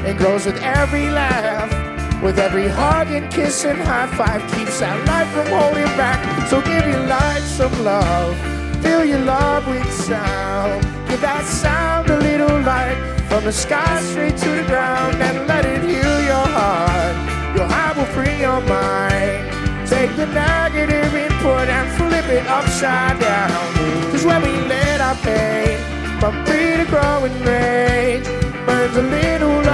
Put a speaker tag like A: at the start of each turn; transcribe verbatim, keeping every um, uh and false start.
A: It grows with every laugh, with every hug and kiss and high five. Keeps that light from holding back. So give your life some love, fill your love with sound. Give that sound a little light, from the sky straight to the ground, and let it heal your heart. Your heart will free your mind. Take the negative input and flip it upside down. Cause when we let our pain from free to grow in range, burns a little